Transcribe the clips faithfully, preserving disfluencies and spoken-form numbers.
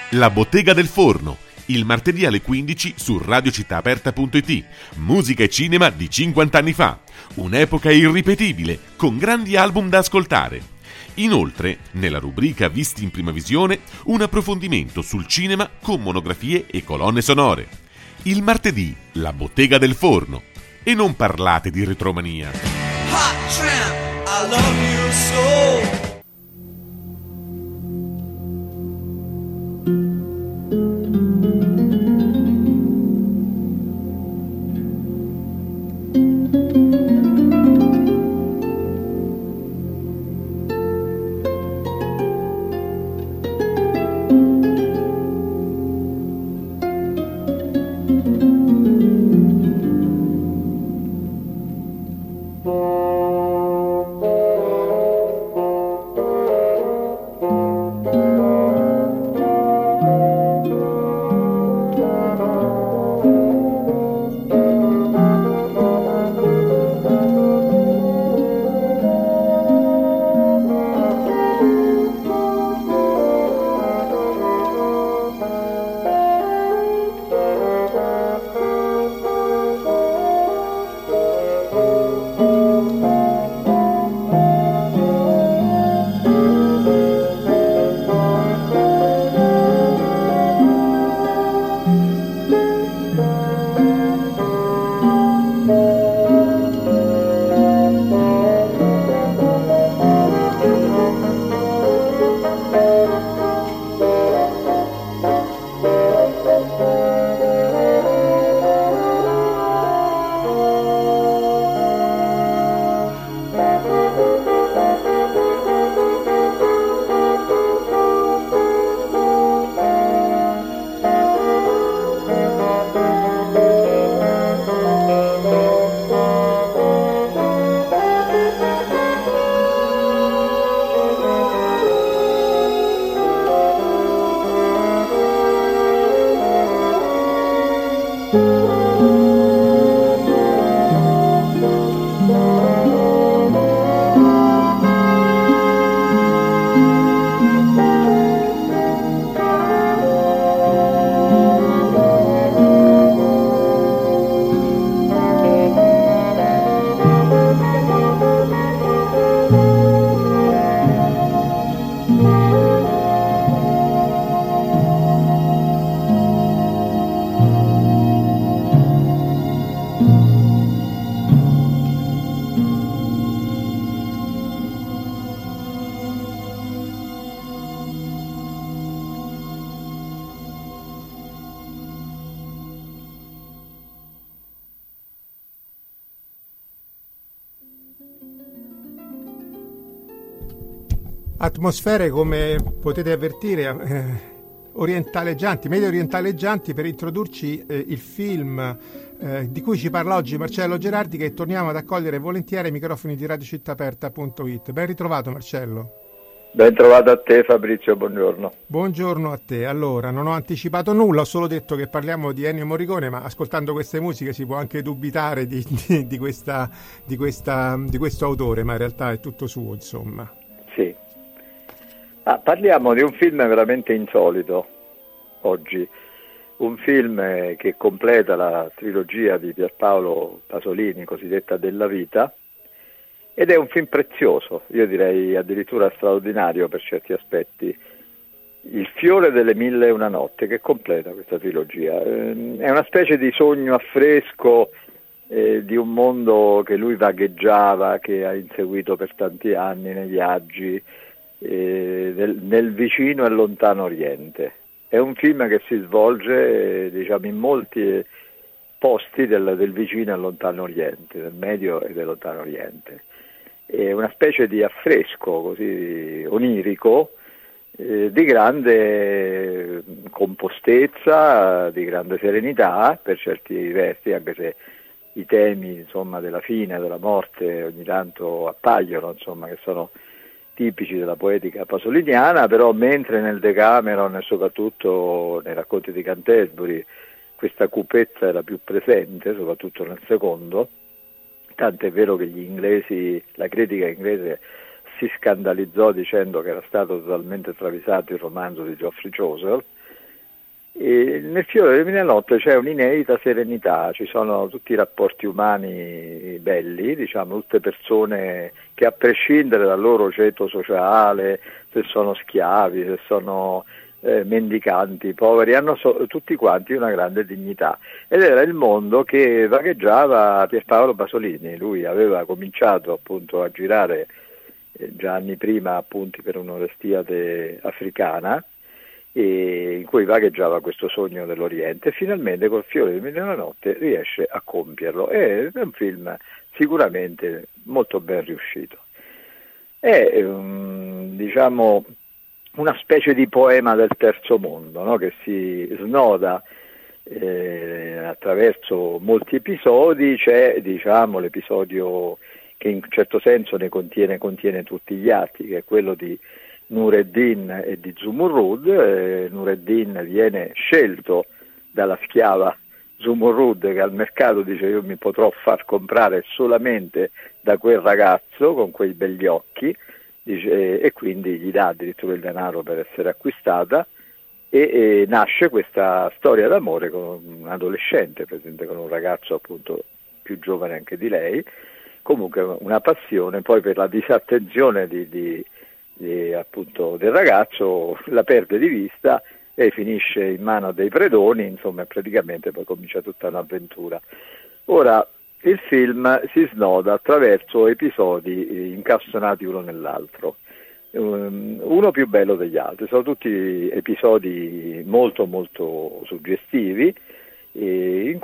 La Bottega del Forno, il martedì alle quindici su radio città aperta punto it. Musica e cinema di cinquanta anni fa. Un'epoca irripetibile, con grandi album da ascoltare. Inoltre, nella rubrica Visti in prima visione, un approfondimento sul cinema con monografie e colonne sonore. Il martedì, La Bottega del Forno. E non parlate di retromania. Hot tramp, I love you so. Atmosfere, come potete avvertire, eh, orientaleggianti, medio orientaleggianti, per introdurci eh, il film eh, di cui ci parla oggi Marcello Gerardi, che torniamo ad accogliere volentieri ai microfoni di radio città aperta punto it. Ben ritrovato, Marcello. Ben trovato a te, Fabrizio, buongiorno. Buongiorno a te. Allora, non ho anticipato nulla, ho solo detto che parliamo di Ennio Morricone, ma ascoltando queste musiche si può anche dubitare di, di, di, questa, di, questa, di questo autore, ma in realtà è tutto suo, insomma. Sì. Ah, parliamo di un film veramente insolito oggi, un film che completa la trilogia di Pierpaolo Pasolini, cosiddetta Della Vita, ed è un film prezioso, io direi addirittura straordinario per certi aspetti. Il fiore delle mille e una notte, che completa questa trilogia. È una specie di sogno affresco eh, di un mondo che lui vagheggiava, che ha inseguito per tanti anni nei viaggi, Eh, nel, nel vicino e lontano Oriente. È un film che si svolge eh, diciamo in molti posti del, del vicino e lontano Oriente, del Medio e del lontano Oriente. È una specie di affresco così onirico eh, di grande compostezza, di grande serenità per certi versi, anche se i temi insomma della fine, della morte ogni tanto appaiono, insomma, che sono tipici della poetica pasoliniana, però mentre nel Decameron e soprattutto nei racconti di Canterbury questa cupezza era più presente, soprattutto nel secondo, tant'è vero che gli inglesi, la critica inglese si scandalizzò dicendo che era stato totalmente travisato il romanzo di Geoffrey Chaucer, E nel Fiore delle Mille Notte c'è un'inedita serenità, ci sono tutti i rapporti umani belli, diciamo, tutte persone che a prescindere dal loro ceto sociale, se sono schiavi, se sono eh, mendicanti, poveri, hanno so- tutti quanti una grande dignità. Ed era il mondo che vagheggiava Pierpaolo Pasolini. Lui aveva cominciato appunto a girare eh, già anni prima appunti per un'Orestiade africana, e in cui vagheggiava questo sogno dell'Oriente, e finalmente col Fiore di Mille Notte riesce a compierlo. È un film sicuramente molto ben riuscito. È um, diciamo una specie di poema del terzo mondo, no? Che si snoda eh, attraverso molti episodi. C'è diciamo l'episodio che in un certo senso ne contiene, contiene tutti gli atti, che è quello di Nureddin e di Zumurrud. eh, Nureddin viene scelto dalla schiava Zumurrud, che al mercato dice: io mi potrò far comprare solamente da quel ragazzo con quei begli occhi, dice, e quindi gli dà addirittura il denaro per essere acquistata, e, e nasce questa storia d'amore con un adolescente, presente con un ragazzo appunto più giovane anche di lei, comunque una passione. Poi per la disattenzione di, di Di, appunto del ragazzo la perde di vista e finisce in mano a dei predoni, insomma praticamente poi comincia tutta un'avventura. Ora il film si snoda attraverso episodi incastonati uno nell'altro, um, uno più bello degli altri. Sono tutti episodi molto molto suggestivi, eh, in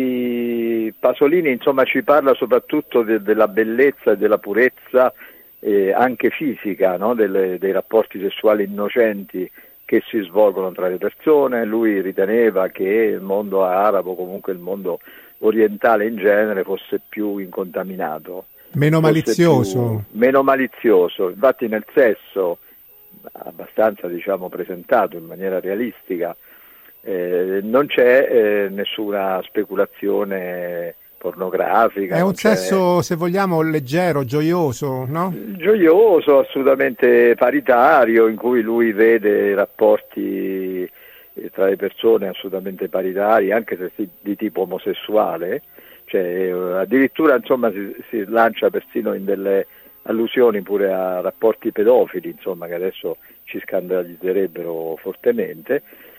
cui Pasolini insomma ci parla soprattutto de- della bellezza e della purezza Eh, anche fisica, no? Delle, dei rapporti sessuali innocenti che si svolgono tra le persone. Lui riteneva che il mondo arabo, comunque il mondo orientale in genere, fosse più incontaminato, meno malizioso, più, meno malizioso. Infatti nel sesso, abbastanza diciamo presentato in maniera realistica, eh, non c'è eh, nessuna speculazione pornografica. È un sesso, se vogliamo, leggero, gioioso, no? Gioioso, assolutamente paritario, in cui lui vede rapporti tra le persone assolutamente paritari, anche se di tipo omosessuale, cioè addirittura insomma si, si lancia persino in delle allusioni pure a rapporti pedofili, insomma, che adesso ci scandalizzerebbero fortemente.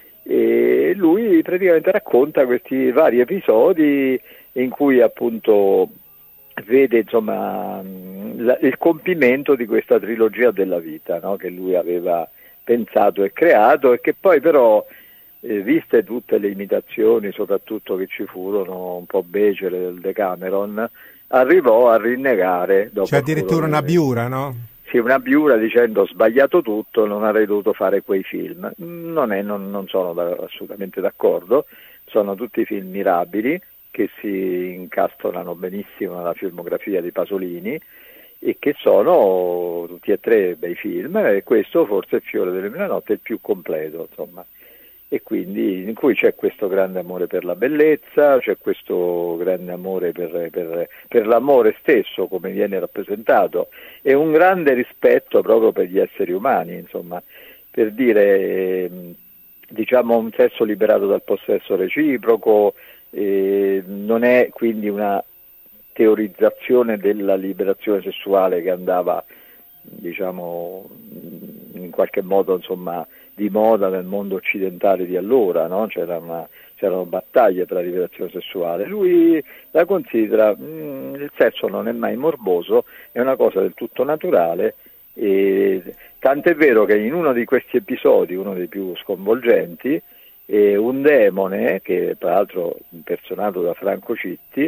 E lui praticamente racconta questi vari episodi in cui appunto vede insomma la, il compimento di questa trilogia della vita, no? Che lui aveva pensato e creato, e che poi però eh, viste tutte le imitazioni soprattutto che ci furono un po' becere del Decameron, arrivò a rinnegare dopo. C'è addirittura una biura, no? Sì, una biura dicendo: ho sbagliato tutto, non avrei dovuto fare quei film. Non, è, non, non sono da, assolutamente d'accordo, sono tutti film mirabili che si incastonano benissimo nella filmografia di Pasolini e che sono tutti e tre bei film, e questo forse è Il Fiore delle Mille Notte, il più completo, insomma. E quindi in cui c'è questo grande amore per la bellezza, c'è questo grande amore per, per, per l'amore stesso come viene rappresentato, e un grande rispetto proprio per gli esseri umani, insomma, per dire, diciamo, un sesso liberato dal possesso reciproco. Eh, non è quindi una teorizzazione della liberazione sessuale che andava, diciamo, in qualche modo insomma di moda nel mondo occidentale di allora, no? C'era una, c'erano battaglie per la liberazione sessuale. Lui la considera, mh, il sesso non è mai morboso, è una cosa del tutto naturale, e tant'è vero che in uno di questi episodi, uno dei più sconvolgenti, e un demone, che tra l'altro impersonato da Franco Citti,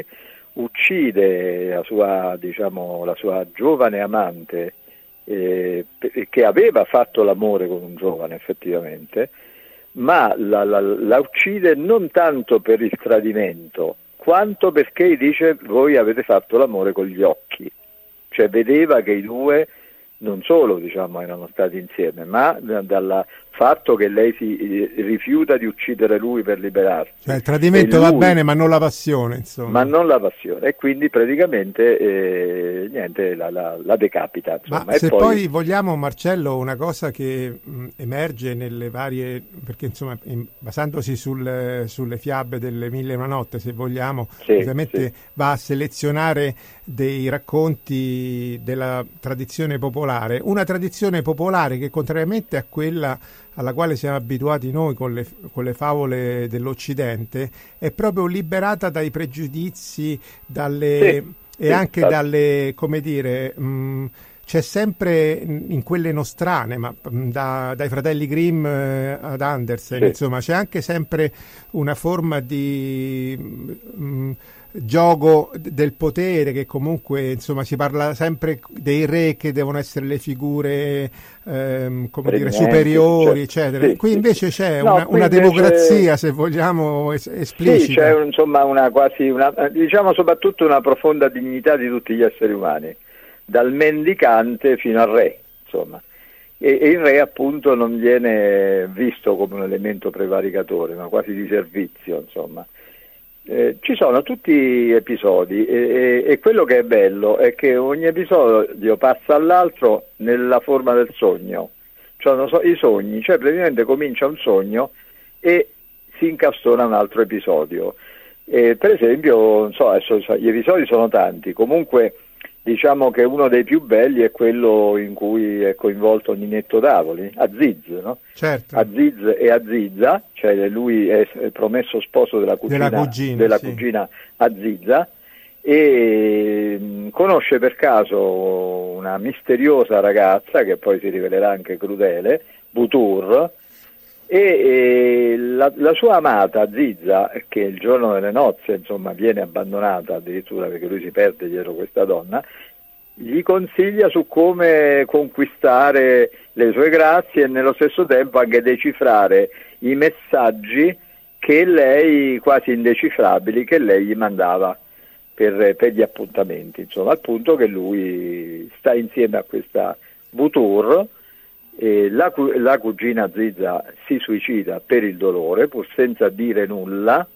uccide la sua, diciamo, la sua giovane amante, eh, che aveva fatto l'amore con un giovane effettivamente, ma la, la, la uccide non tanto per il tradimento, quanto perché dice: voi avete fatto l'amore con gli occhi. Cioè vedeva che i due non solo, diciamo, erano stati insieme, ma dal fatto che lei si rifiuta di uccidere lui per liberarsi. Cioè il tradimento lui, va bene, ma non la passione, insomma. Ma non la passione, e quindi praticamente eh, niente, praticamente la, la, la decapita. Insomma. Ma e se poi... poi vogliamo, Marcello, una cosa che mh, emerge nelle varie, perché insomma in, basandosi sul, sulle fiabe delle Mille e una notte, se vogliamo, sì, ovviamente sì. va a selezionare dei racconti della tradizione popolare, una tradizione popolare che contrariamente a quella alla quale siamo abituati noi con le, con le favole dell'Occidente, è proprio liberata dai pregiudizi, dalle, sì, e sì, anche infatti. dalle, come dire, mh, c'è sempre in quelle nostrane, ma mh, da, dai fratelli Grimm eh, ad Andersen, Sì. insomma, c'è anche sempre una forma di mh, gioco del potere, che comunque insomma si parla sempre dei re che devono essere le figure ehm, come dire, superiori, cioè, eccetera. sì, qui sì, invece sì. c'è No, una, qui una invece... democrazia, se vogliamo, es- esplicita. Sì, c'è insomma una quasi una, diciamo soprattutto una profonda dignità di tutti gli esseri umani, dal mendicante fino al re, insomma. E, e il re appunto non viene visto come un elemento prevaricatore, ma quasi di servizio, insomma. Eh, ci sono tutti episodi e, e, e quello che è bello è che ogni episodio passa all'altro nella forma del sogno, cioè non so, i sogni, cioè praticamente comincia un sogno e si incastona un altro episodio. Eh, per esempio, non so, adesso gli episodi sono tanti, comunque diciamo che uno dei più belli è quello in cui è coinvolto Ninetto Davoli, Aziz, no? Certo. Aziz e Azizza, cioè lui è il promesso sposo della cugina, Della cugina, della sì. cugina Azizza, e mh, conosce per caso una misteriosa ragazza che poi si rivelerà anche crudele, Butur, e, e la, la sua amata Azizza, che il giorno delle nozze insomma viene abbandonata addirittura perché lui si perde dietro questa donna, gli consiglia su come conquistare le sue grazie e nello stesso tempo anche decifrare i messaggi che lei, quasi indecifrabili, che lei gli mandava per, per gli appuntamenti, insomma, al punto che lui sta insieme a questa Butur. E la, la cugina Zizza si suicida per il dolore, pur senza dire nulla,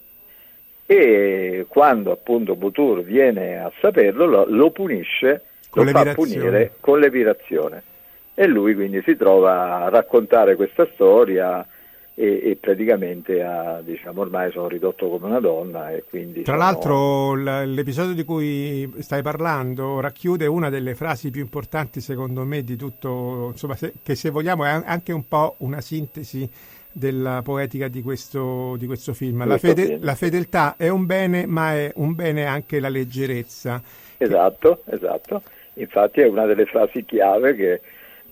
e quando appunto Butur viene a saperlo lo, lo punisce, Con lo fa punire con l'epirazione, e lui quindi si trova a raccontare questa storia e, e praticamente a, diciamo, ormai sono ridotto come una donna e quindi Tra sono... l'altro l- l'episodio di cui stai parlando racchiude una delle frasi più importanti secondo me di tutto, insomma, se, che se vogliamo è anche un po' una sintesi della poetica di questo, di questo film. La, fede- film. la fedeltà è un bene, ma è un bene anche la leggerezza. Esatto, esatto. Infatti è una delle frasi chiave che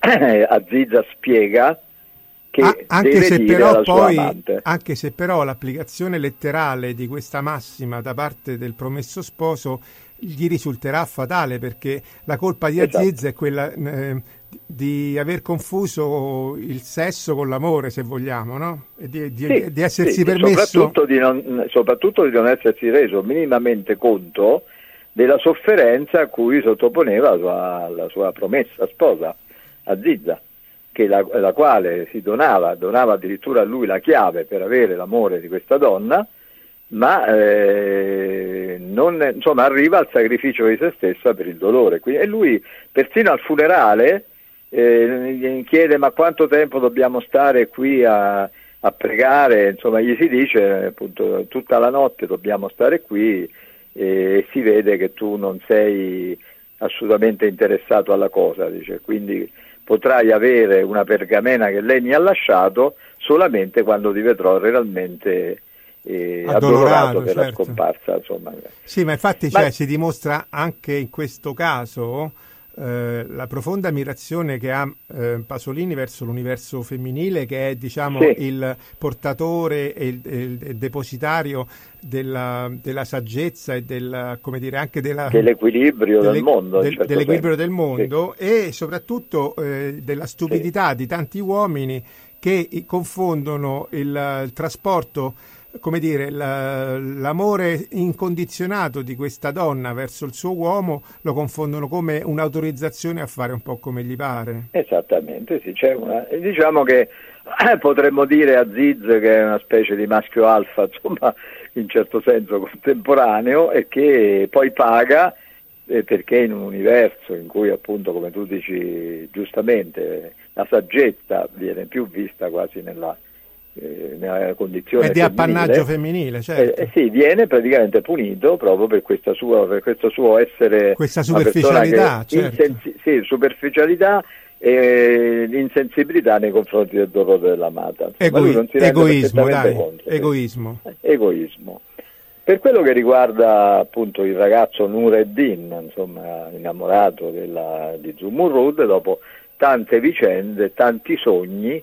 Azizza spiega, che Ah, anche, deve se dire però alla sua poi, amante. anche se però l'applicazione letterale di questa massima da parte del promesso sposo gli risulterà fatale, perché la colpa di Aziz Esatto. è quella eh, di aver confuso il sesso con l'amore, se vogliamo, no? E di, di, Sì, di essersi sì, permesso... soprattutto di, non, soprattutto di non essersi reso minimamente conto della sofferenza a cui sottoponeva la sua, la sua promessa sposa, Azizza, che la, la quale si donava, donava addirittura a lui la chiave per avere l'amore di questa donna, ma eh, non, insomma, arriva al sacrificio di se stessa per il dolore. Quindi, e lui persino al funerale eh, chiede: ma quanto tempo dobbiamo stare qui a, a pregare? Insomma, gli si dice appunto tutta la notte dobbiamo stare qui, e si vede che tu non sei assolutamente interessato alla cosa, dice, quindi potrai avere una pergamena che lei mi ha lasciato solamente quando ti vedrò realmente eh, addolorato per certo. la scomparsa, insomma. Sì, ma infatti Ma... cioè, si dimostra anche in questo caso eh, la profonda ammirazione che ha eh, Pasolini verso l'universo femminile, che è, diciamo, sì. il portatore e il, il, il depositario della, della saggezza e del, come dire, anche della, dell'equilibrio delle, del mondo, del, certo dell'equilibrio senso. del mondo, sì. E soprattutto eh, della stupidità sì. di tanti uomini che confondono il, il trasporto, come dire, la, l'amore incondizionato di questa donna verso il suo uomo, lo confondono come un'autorizzazione a fare un po' come gli pare. Esattamente, sì, c'è una, diciamo che eh, potremmo dire Aziz che è una specie di maschio alfa, insomma, in certo senso contemporaneo, e che poi paga eh, perché in un universo in cui appunto, come tu dici giustamente, la saggezza viene più vista quasi nella, eh, nella condizione è di femminile, appannaggio femminile, certo. Eh, eh, sì, viene praticamente punito proprio per questa sua, per questo suo essere questa una persona superficialità, che certo. insensi- sì, superficialità e l'insensibilità nei confronti del dolore dell'amata. Egoi- Ma lui non si rende egoismo, perfettamente dai, conto. egoismo. Eh, egoismo. Per quello che riguarda appunto il ragazzo Nureddin, insomma, innamorato della, di Zumurrud, dopo tante vicende, tanti sogni,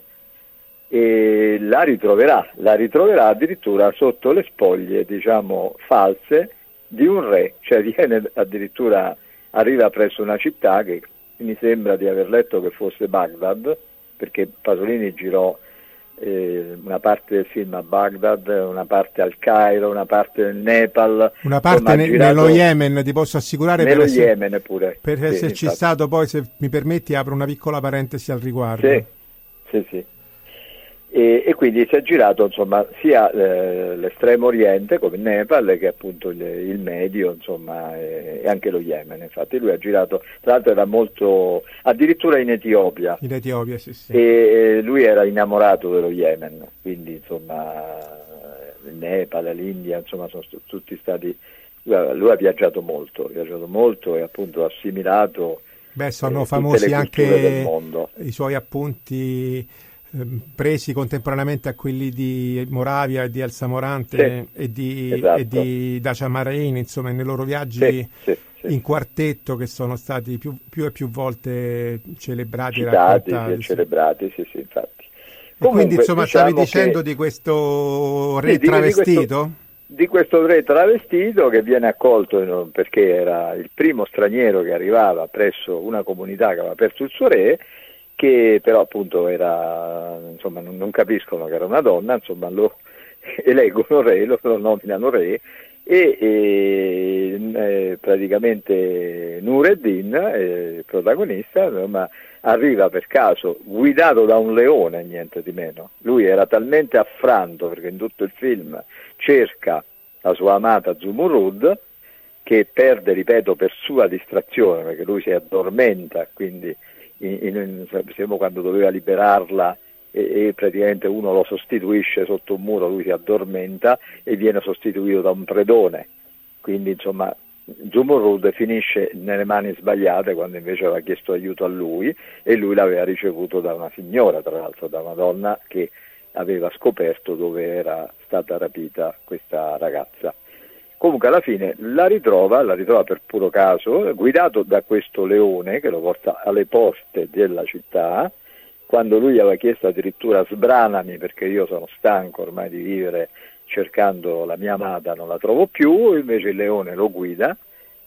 e la ritroverà, la ritroverà addirittura sotto le spoglie, diciamo, false di un re, cioè viene addirittura, arriva presso una città che mi sembra di aver letto che fosse Baghdad, perché Pasolini girò eh, una parte del film a Baghdad, una parte al Cairo, una parte nel Nepal, una parte insomma, ne- girato... nello Yemen, ti posso assicurare, nello per, essere, Yemen pure, per sì, esserci infatti. stato. Poi, se mi permetti, apro una piccola parentesi al riguardo. Sì, sì, sì. E, e quindi si è girato, insomma, sia eh, l'estremo oriente come il Nepal che appunto il, il Medio, insomma, e, e anche lo Yemen. Infatti lui ha girato, tra l'altro era molto, addirittura in Etiopia, In Etiopia, sì, sì. e lui era innamorato dello Yemen, quindi insomma il Nepal, l'India, insomma sono st- tutti stati, lui, lui ha viaggiato molto, ha viaggiato molto e appunto ha assimilato. Beh, sono eh, tutte famosi le culture del anche mondo. i suoi appunti ehm, presi contemporaneamente a quelli di Moravia e di Elsa Morante Sì, e di, esatto. e di Dacia Marain, insomma, nei loro viaggi Sì, sì, sì. in quartetto, che sono stati più, più e più volte celebrati e Citati, raccontati. sì, sì. celebrati, sì, sì, infatti. E quindi, Comunque, insomma, stavi diciamo dicendo che- di questo re Sì, di- di travestito? questo- Di questo re travestito che viene accolto in- perché era il primo straniero che arrivava presso una comunità che aveva perso il suo re, che però appunto era, insomma, non, non capiscono che era una donna, insomma lo eleggono re, lo, lo nominano re, e, e, eh, praticamente Nureddin, eh, il protagonista, insomma, arriva per caso guidato da un leone, niente di meno. Lui era talmente affranto perché in tutto il film cerca la sua amata Zumurrud, che perde, ripeto, per sua distrazione, perché lui si addormenta, quindi in, in, in, quando doveva liberarla e, e praticamente uno lo sostituisce sotto un muro, lui si addormenta e viene sostituito da un predone, quindi insomma Zumurrud finisce nelle mani sbagliate quando invece aveva chiesto aiuto a lui e lui l'aveva ricevuto da una signora, tra l'altro da una donna che aveva scoperto dove era stata rapita questa ragazza. Comunque alla fine la ritrova, la ritrova per puro caso, guidato da questo leone che lo porta alle porte della città, quando lui aveva chiesto addirittura sbranami perché io sono stanco ormai di vivere cercando la mia amata, non la trovo più, invece il leone lo guida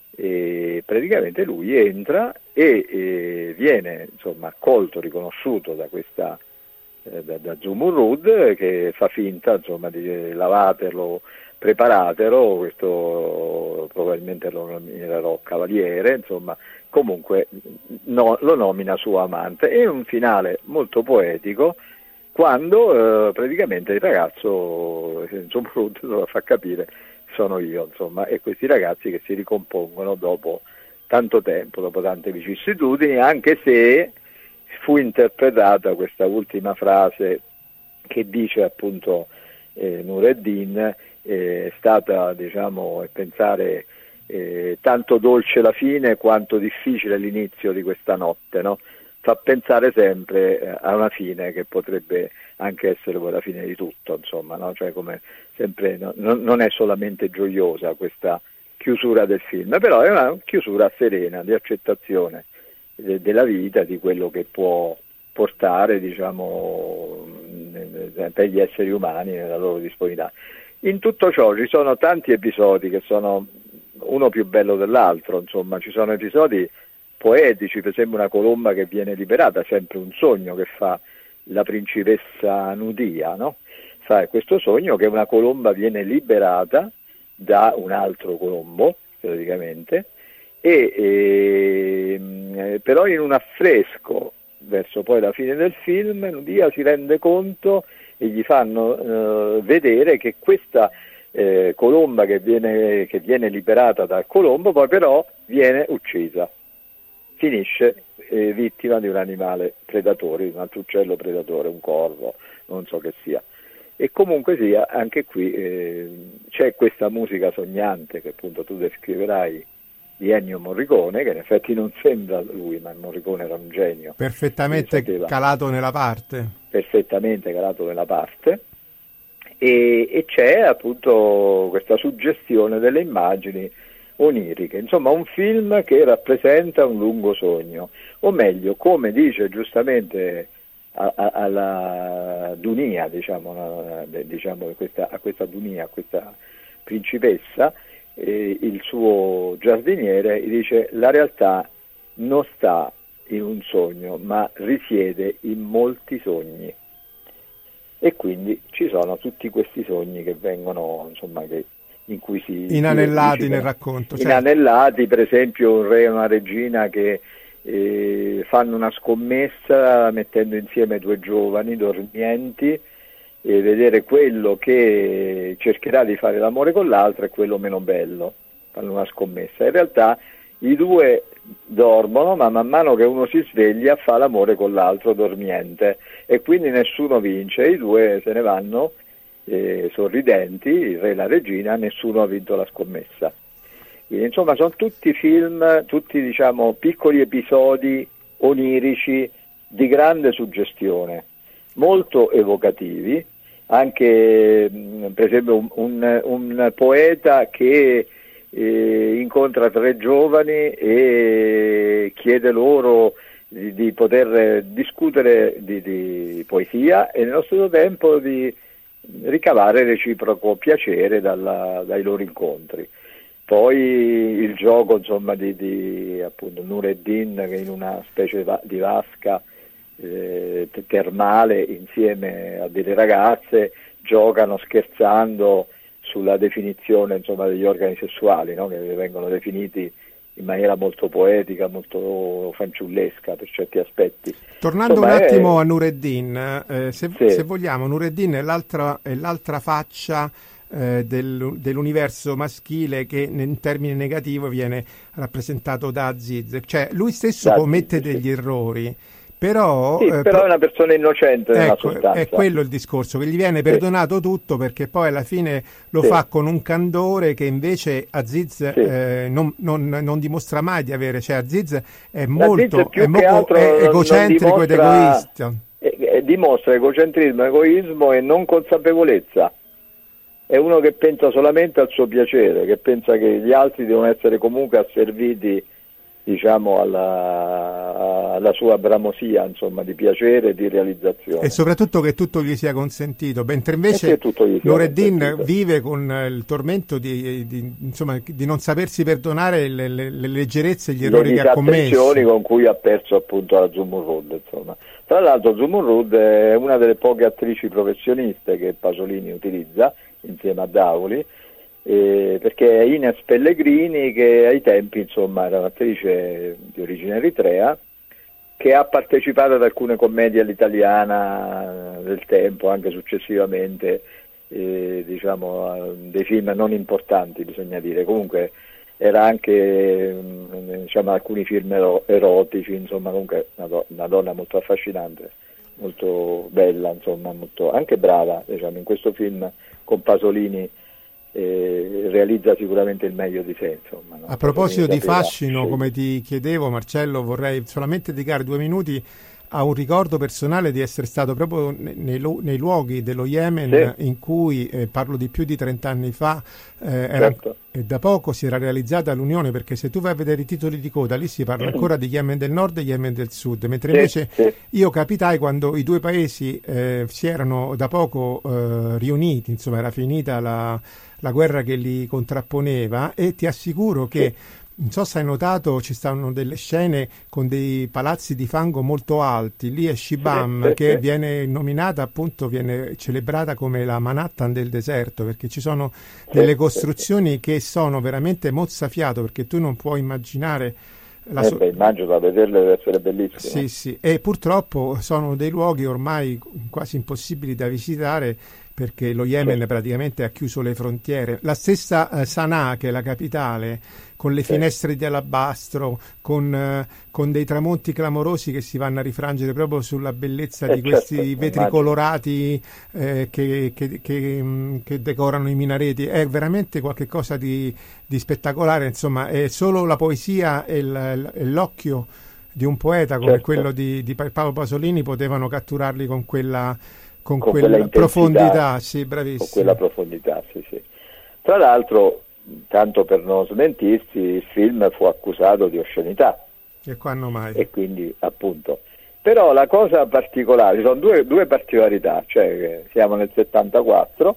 e praticamente lui entra e, e viene insomma accolto, riconosciuto da questa eh, da, da Zumurrud, che fa finta insomma di lavatelo, preparatelo, questo probabilmente lo nominerò cavaliere, insomma comunque no, lo nomina suo amante. E un finale molto poetico quando eh, praticamente il ragazzo Zumurrud lo fa capire sono io, insomma, e questi ragazzi che si ricompongono dopo tanto tempo, dopo tante vicissitudini, anche se fu interpretata questa ultima frase che dice appunto eh, Nureddin, eh, è stata, diciamo, pensare eh, tanto dolce la fine quanto difficile l'inizio di questa notte, no? Fa pensare sempre eh, a una fine che potrebbe anche essere poi la fine di tutto, insomma, no? Cioè come sempre no? non, non è solamente gioiosa questa chiusura del film, però è una chiusura serena, di accettazione de- della vita, di quello che può portare, diciamo, per gli esseri umani nella loro disponibilità. In tutto ciò ci sono tanti episodi che sono uno più bello dell'altro, insomma, ci sono episodi poetici, per esempio una colomba che viene liberata, sempre un sogno che fa la principessa Nudia, no? Fa questo sogno che una colomba viene liberata da un altro colombo, praticamente, e, e però in un affresco verso poi la fine del film Nudia si rende conto e gli fanno eh, vedere che questa eh, colomba che viene, che viene liberata dal colombo poi però viene uccisa, finisce eh, vittima di un animale predatore, di un altro uccello predatore, un corvo, non so che sia. E comunque sia, anche qui eh, c'è questa musica sognante che appunto tu descriverai di Ennio Morricone, che in effetti non sembra lui, ma Morricone era un genio. Perfettamente calato nella parte. Perfettamente calato nella parte. E, e c'è appunto questa suggestione delle immagini oniriche, insomma un film che rappresenta un lungo sogno, o meglio, come dice giustamente a, a, alla Dunia, diciamo, diciamo questa, a questa Dunia, a questa principessa, eh, il suo giardiniere, dice: la realtà non sta in un sogno, ma risiede in molti sogni. E quindi ci sono tutti questi sogni che vengono, insomma, che, in cui si... Inanellati si, nel racconto. Inanellati, certo. Per esempio un re e una regina che eh, fanno una scommessa mettendo insieme due giovani dormienti e vedere quello che cercherà di fare l'amore con l'altro e quello meno bello. Fanno una scommessa. In realtà i due dormono, ma man mano che uno si sveglia fa l'amore con l'altro dormiente e quindi nessuno vince, i due se ne vanno eh, sorridenti, il re e la regina, nessuno ha vinto la scommessa. Quindi, insomma, sono tutti film, tutti diciamo piccoli episodi onirici di grande suggestione, molto evocativi, anche per esempio un, un, un poeta che Eh, incontra tre giovani e chiede loro di, di poter discutere di, di poesia e nello stesso tempo di ricavare reciproco piacere dalla, dai loro incontri. Poi il gioco, insomma, di, di appunto Nureddin, che in una specie di vasca eh, termale insieme a delle ragazze giocano scherzando sulla definizione, insomma, degli organi sessuali, no? Che vengono definiti in maniera molto poetica, molto fanciullesca per certi aspetti. Tornando insomma, un attimo è... a Nureddin, eh, se, sì. se vogliamo, Nureddin è l'altra, è l'altra faccia eh, del, dell'universo maschile che in termini negativo viene rappresentato da Aziz, cioè lui stesso da commette Aziz, degli sì. errori. Però, sì, eh, però è una persona innocente nella ecco, sostanza. È quello il discorso, che gli viene perdonato sì. tutto, perché poi alla fine lo sì. fa con un candore che invece Aziz sì. eh, non, non, non dimostra mai di avere. Cioè Aziz è molto, è molto è egocentrico ed egoista. Eh, eh, dimostra egocentrismo, egoismo e non consapevolezza. È uno che pensa solamente al suo piacere, che pensa che gli altri devono essere comunque asserviti, diciamo, alla, alla sua bramosia, insomma, di piacere e di realizzazione. E soprattutto che tutto gli sia consentito, mentre invece Nureddin vive con il tormento di, di, insomma, di non sapersi perdonare le, le, le leggerezze e gli errori che ha commesso. Le con cui ha perso appunto la Zumurrud, insomma. Tra l'altro Zumurrud è una delle poche attrici professioniste che Pasolini utilizza, insieme a Davoli, Eh, perché è Ines Pellegrini, che ai tempi, insomma, era un'attrice di origine eritrea che ha partecipato ad alcune commedie all'italiana del tempo, anche successivamente, eh, diciamo, a dei film non importanti, bisogna dire. Comunque era anche, diciamo, alcuni film ero- erotici, insomma, comunque una, do- una donna molto affascinante, molto bella, insomma, molto anche brava, diciamo, in questo film con Pasolini. Eh, realizza sicuramente il meglio di sé, insomma, no? A proposito di fascino, sì. come ti chiedevo, Marcello, vorrei solamente dedicare due minuti a un ricordo personale di essere stato proprio nei, nei luoghi dello Yemen, sì. in cui eh, parlo di più di trent'anni fa, eh, era, certo. e da poco si era realizzata l'unione, perché se tu vai a vedere i titoli di coda lì si parla ancora di Yemen del Nord e Yemen del Sud, mentre sì, invece sì. io capitai quando i due paesi eh, si erano da poco eh, riuniti, insomma era finita la la guerra che li contrapponeva, e ti assicuro che, non so se hai notato, ci stanno delle scene con dei palazzi di fango molto alti. Lì è Shibam, sì, che sì. viene nominata, appunto, viene celebrata come la Manhattan del deserto, perché ci sono delle costruzioni che sono veramente mozzafiato, perché tu non puoi immaginare la so- eh beh, immagino, da vederle deve essere bellissimo. Sì, sì, e purtroppo sono dei luoghi ormai quasi impossibili da visitare, perché lo Yemen sì. praticamente ha chiuso le frontiere. La stessa eh, Sana'a, che è la capitale, con le sì. finestre di alabastro, con, eh, con dei tramonti clamorosi che si vanno a rifrangere proprio sulla bellezza eh di questi certo, vetri immagino. colorati eh, che, che, che, mh, che decorano i minareti. È veramente qualcosa di, di spettacolare, insomma, è solo la poesia e, l, e l'occhio di un poeta come certo. quello di, di Paolo Pasolini potevano catturarli con quella con, con quella, quella profondità, sì, bravissimo. Con quella profondità, sì, sì. Tra l'altro, tanto per non smentirsi, il film fu accusato di oscenità. E quando mai? E quindi, appunto. Però la cosa particolare, ci sono due, due particolarità, cioè siamo nel settantaquattro,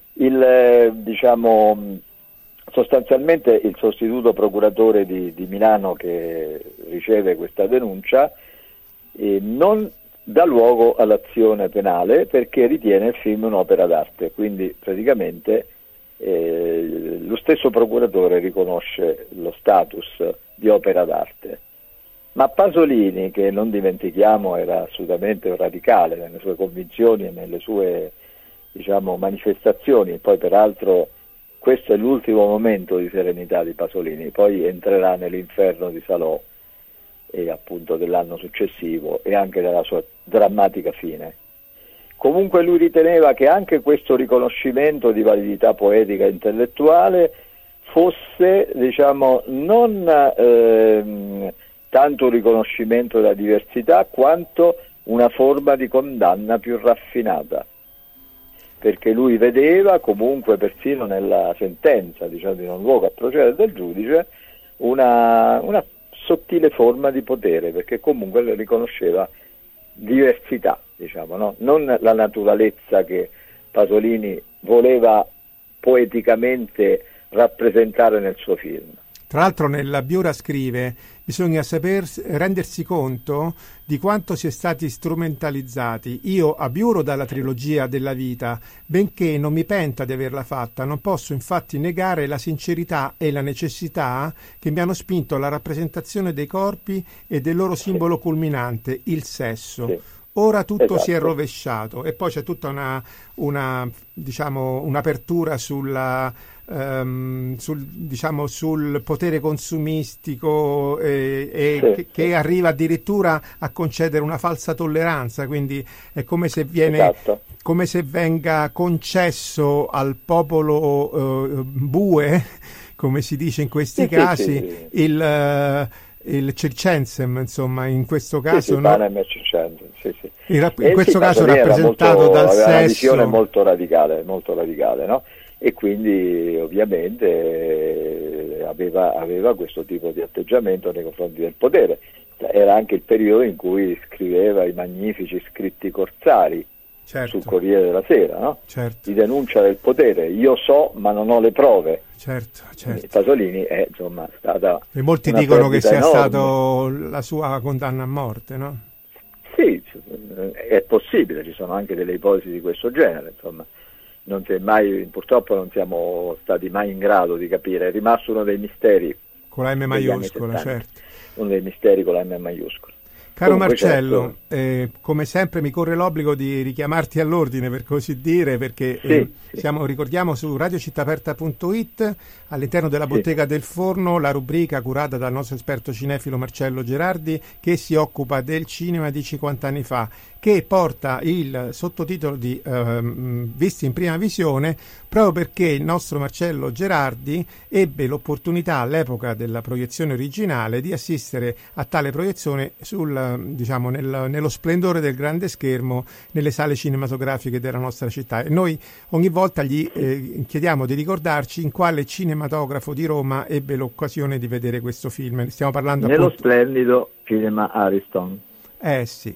il, diciamo, sostanzialmente il sostituto procuratore di, di Milano che riceve questa denuncia eh, non dà luogo all'azione penale perché ritiene il film un'opera d'arte, quindi praticamente eh, lo stesso procuratore riconosce lo status di opera d'arte. Ma Pasolini, che non dimentichiamo era assolutamente un radicale nelle sue convinzioni e nelle sue, diciamo, manifestazioni, e poi peraltro questo è l'ultimo momento di serenità di Pasolini, poi entrerà nell'inferno di Salò e appunto dell'anno successivo e anche della sua drammatica fine. Comunque lui riteneva che anche questo riconoscimento di validità poetica e intellettuale fosse, diciamo, non ehm, tanto un riconoscimento della diversità quanto una forma di condanna più raffinata, perché lui vedeva comunque persino nella sentenza, diciamo, di non luogo a procedere del giudice una, una sottile forma di potere, perché comunque le riconosceva diversità, diciamo, no? Non la naturalezza che Pasolini voleva poeticamente rappresentare nel suo film. Tra l'altro nella Biura scrive: bisogna saper rendersi conto di quanto si è stati strumentalizzati. Io abiuro dalla trilogia della vita, benché non mi penta di averla fatta, non posso infatti negare la sincerità e la necessità che mi hanno spinto alla rappresentazione dei corpi e del loro simbolo sì. culminante, il sesso. Sì. Ora tutto esatto. si è rovesciato, e poi c'è tutta una, una diciamo, un'apertura sulla Um, sul, diciamo, sul potere consumistico eh, e sì, che, sì. che arriva addirittura a concedere una falsa tolleranza, quindi è come se viene esatto. come se venga concesso al popolo uh, bue, come si dice in questi sì, casi, sì, sì. il uh, il circensem, insomma, in questo caso sì, sì, no? Panem e circensem, sì, sì. in e questo sì, caso Pasolini rappresentato molto, dal aveva sesso, una visione molto radicale, molto radicale, no? E quindi ovviamente eh, aveva, aveva questo tipo di atteggiamento nei confronti del potere. Era anche il periodo in cui scriveva i magnifici scritti corsari certo. sul Corriere della Sera, no? certo. di denuncia del potere. Io so ma non ho le prove. Certo, certo. Pasolini è insomma stata e molti una dicono che sia enorme. stato la sua condanna a morte, no? Sì, è possibile, ci sono anche delle ipotesi di questo genere, insomma. Non si è mai, purtroppo non siamo stati mai in grado di capire, è rimasto uno dei misteri con la M maiuscola, certo. Uno dei misteri con la M maiuscola. Caro Comunque, Marcello, certo. eh, come sempre mi corre l'obbligo di richiamarti all'ordine, per così dire, perché sì, eh, sì. siamo, ricordiamo, su radio città aperta punto it, all'interno della sì. Bottega del Forno, la rubrica curata dal nostro esperto cinefilo Marcello Gerardi, che si occupa del cinema di cinquanta anni fa, che porta il sottotitolo di eh, Visti in prima visione, proprio perché il nostro Marcello Gerardi ebbe l'opportunità all'epoca della proiezione originale di assistere a tale proiezione sul diciamo nel, nello splendore del grande schermo nelle sale cinematografiche della nostra città, e noi ogni volta gli eh, chiediamo di ricordarci in quale cinematografo di Roma ebbe l'occasione di vedere questo film. Stiamo parlando nello appunto... splendido Cinema Ariston. Eh sì,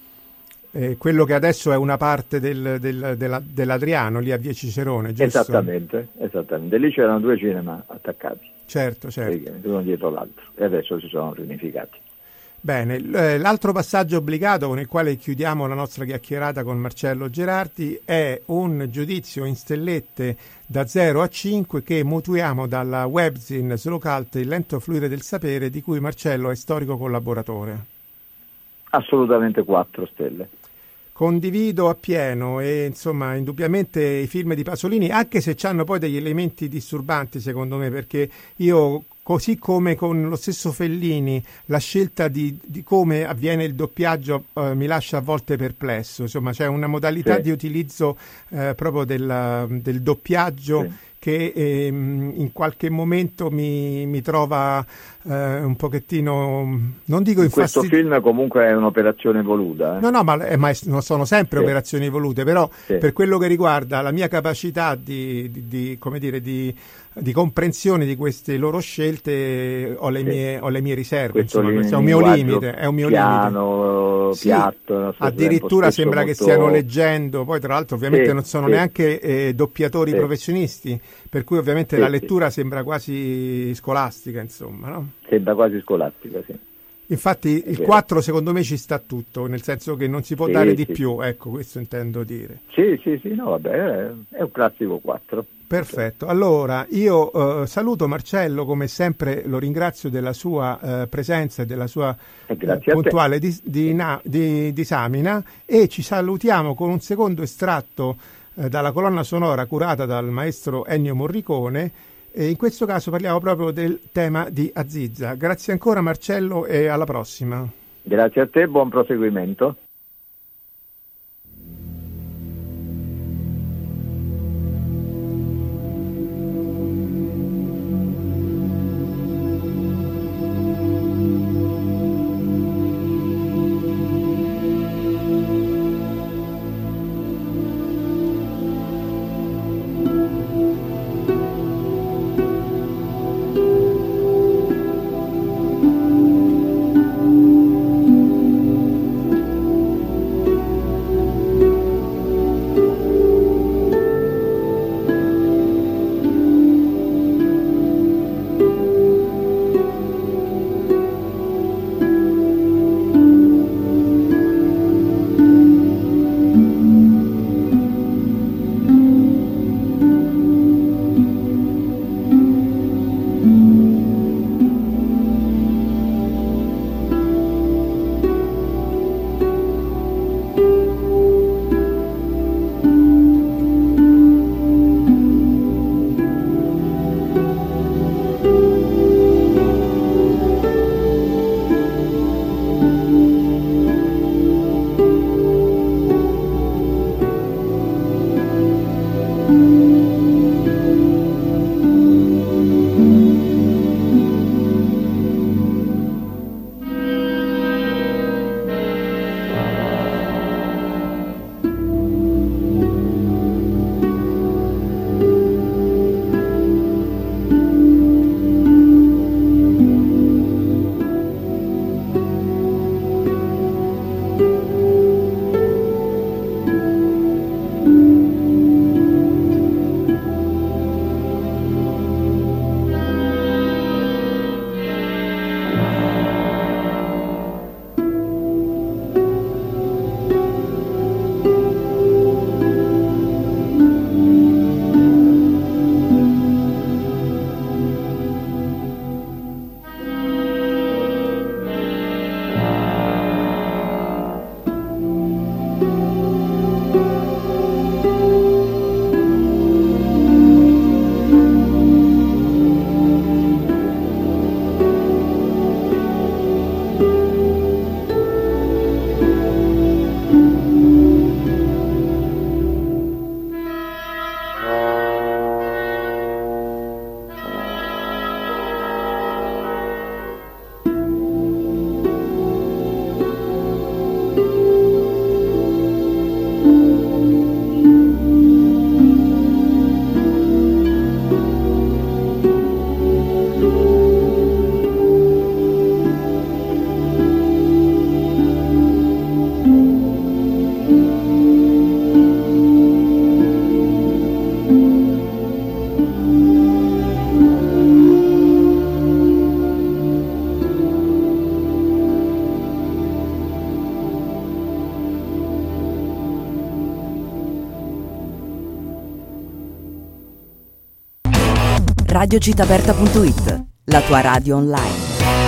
eh, quello che adesso è una parte del, del, della, dell'Adriano, lì a Via Cicerone, giusto? Esattamente, esattamente. Lì c'erano due cinema attaccati. Certo, certo. Uno dietro l'altro, e adesso si sono riunificati. Bene, l'altro passaggio obbligato con il quale chiudiamo la nostra chiacchierata con Marcello Gerardi è un giudizio in stellette da zero a cinque che mutuiamo dalla webzine Slow Cult, il lento fluire del sapere, di cui Marcello è storico collaboratore. Assolutamente quattro stelle. Condivido appieno e insomma indubbiamente i film di Pasolini, anche se hanno poi degli elementi disturbanti secondo me, perché io, così come con lo stesso Fellini, la scelta di, di come avviene il doppiaggio eh, mi lascia a volte perplesso, insomma c'è una modalità sì. di utilizzo eh, proprio del, del doppiaggio sì. che ehm, in qualche momento mi, mi trova eh, un pochettino, non dico in questo infastidito. Film comunque è un'operazione voluta. Eh? No, no, ma, eh, ma non sono sempre sì. operazioni volute, però sì. per quello che riguarda la mia capacità di, di, di come dire, di, di comprensione di queste loro scelte ho le, sì. mie, ho le mie riserve, questo, insomma, questo è un mio limite, è un mio piano, limite. Piatto, sì, addirittura sembra molto... che stiano leggendo, poi tra l'altro ovviamente sì, non sono sì. neanche eh, doppiatori sì. professionisti, per cui ovviamente sì, la lettura sì. sembra quasi scolastica, insomma, no? Sembra quasi scolastica, sì. Infatti è il vero. quattro secondo me ci sta tutto, nel senso che non si può sì, dare di sì. più, ecco, questo intendo dire. Sì, sì, sì, no, vabbè, è un classico quattro. Perfetto, allora io eh, saluto Marcello, come sempre lo ringrazio della sua eh, presenza e della sua eh, puntuale dis- di, na- di disamina, e ci salutiamo con un secondo estratto eh, dalla colonna sonora curata dal maestro Ennio Morricone, e in questo caso parliamo proprio del tema di Aziza. Grazie ancora Marcello e alla prossima. Grazie a te, buon proseguimento. radio città aperta punto it, la tua radio online.